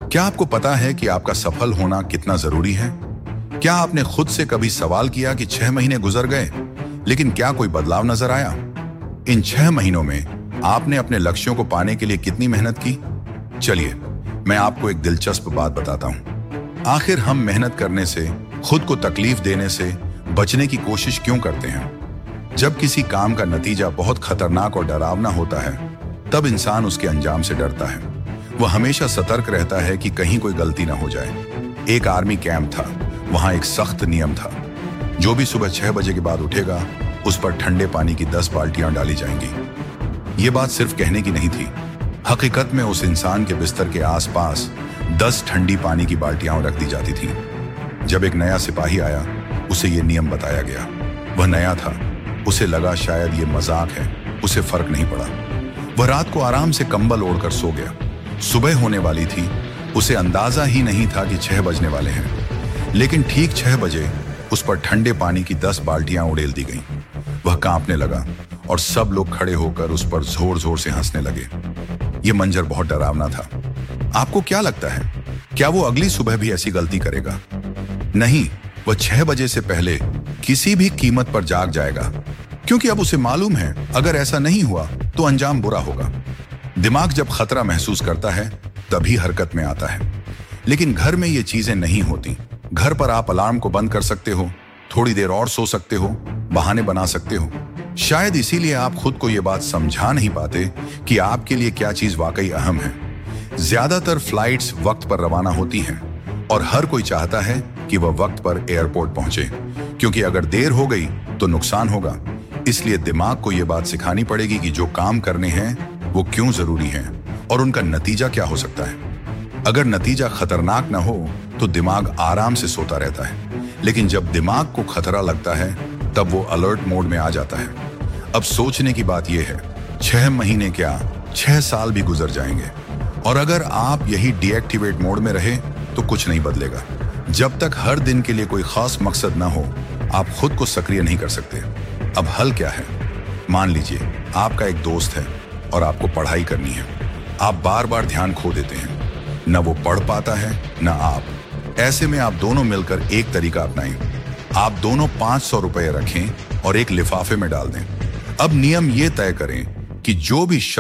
क्या आपको पता है कि आपका सफल होना कितना जरूरी है? क्या आपने खुद से कभी सवाल किया कि 6 महीने गुजर गए, लेकिन क्या कोई बदलाव नजर आया? इन 6 महीनों में आपने अपने लक्ष्यों को पाने के लिए कितनी मेहनत की? चलिए, मैं आपको एक दिलचस्प बात बताता हूं। आखिर हम मेहनत करने से, खुद को तकलीफ देने से बचने की कोशिश क्यों करते हैं? जब किसी काम का नतीजा बहुत खतरनाक और डरावना होता है, तब इंसान उसके अंजाम से डरता है। वह हमेशा सतर्क रहता है कि कहीं कोई गलती ना हो जाए। एक आर्मी कैंप था। वहां एक सख्त नियम था। जो भी सुबह 6 बजे के बाद उठेगा, उस पर ठंडे पानी की 10 बाल्टियां डाली जाएंगी। ये बात सिर्फ कहने की नहीं थी। हकीकत में उस इंसान के बिस्तर के आसपास 10 ठंडी पानी की बाल्टियां रख दी जाती थी। जब एक नया सिपाही आया, उसे ये नियम बताया गया। वह नया था। उसे लगा शायद ये मजाक है। उसे फर्क नहीं पड़ा। वह रात को आराम से कंबल ओढ़कर सो गया। सुबह होने वाली थी। उसे अंदाजा ही नहीं था कि 6 बजने वाले हैं। लेकिन ठीक 6 बजे उस पर ठंडे पानी की 10 बाल्टियां उड़ेल दी गईं। वह कांपने लगा और सब लोग खड़े होकर उस पर जोर जोर से हंसने लगे। यह मंजर बहुत डरावना था। आपको क्या लगता है, क्या वो अगली सुबह भी ऐसी गलती करेगा? नहीं, वह 6 बजे से पहले किसी भी कीमत पर जाग जाएगा, क्योंकि अब उसे मालूम है अगर ऐसा नहीं हुआ तो अंजाम बुरा होगा। दिमाग जब खतरा महसूस करता है, तभी हरकत में आता है। लेकिन घर में ये चीजें नहीं होती। घर पर आप अलार्म को बंद कर सकते हो, थोड़ी देर और सो सकते हो, बहाने बना सकते हो। शायद इसीलिए आप खुद को ये बात समझा नहीं पाते कि आपके लिए क्या चीज वाकई अहम है। ज्यादातर फ्लाइट्स वक्त पर रवाना होती हैं और हर कोई चाहता है कि वह वक्त पर एयरपोर्ट पहुंचे, क्योंकि अगर देर हो गई तो नुकसान होगा। इसलिए दिमाग को यह बात सिखानी पड़ेगी कि जो काम करने हैं वो क्यों जरूरी हैं और उनका नतीजा क्या हो सकता है। अगर नतीजा खतरनाक ना हो तो दिमाग आराम से सोता रहता है, लेकिन जब दिमाग को खतरा लगता है तब वो अलर्ट मोड में आ जाता है। अब सोचने की बात यह है, 6 महीने क्या 6 साल भी गुजर जाएंगे, और अगर आप यही डीएक्टिवेट मोड में रहे तो कुछ नहीं बदलेगा। जब तक हर दिन के लिए कोई खास मकसद ना हो, आप खुद को सक्रिय नहीं कर सकते। अब हल क्या है? मान लीजिए आपका एक दोस्त है और आपको पढ़ाई करनी है। आप बार बार ध्यान खो देते हैं। न वो पढ़ पाता है, न आप। ऐसे में आप दोनों मिलकर एक तरीका अपनाएं। आप दोनों 500 रुपए रखें और एक लिफाफे में डाल दें। अब नियम ये तय करें कि जो भी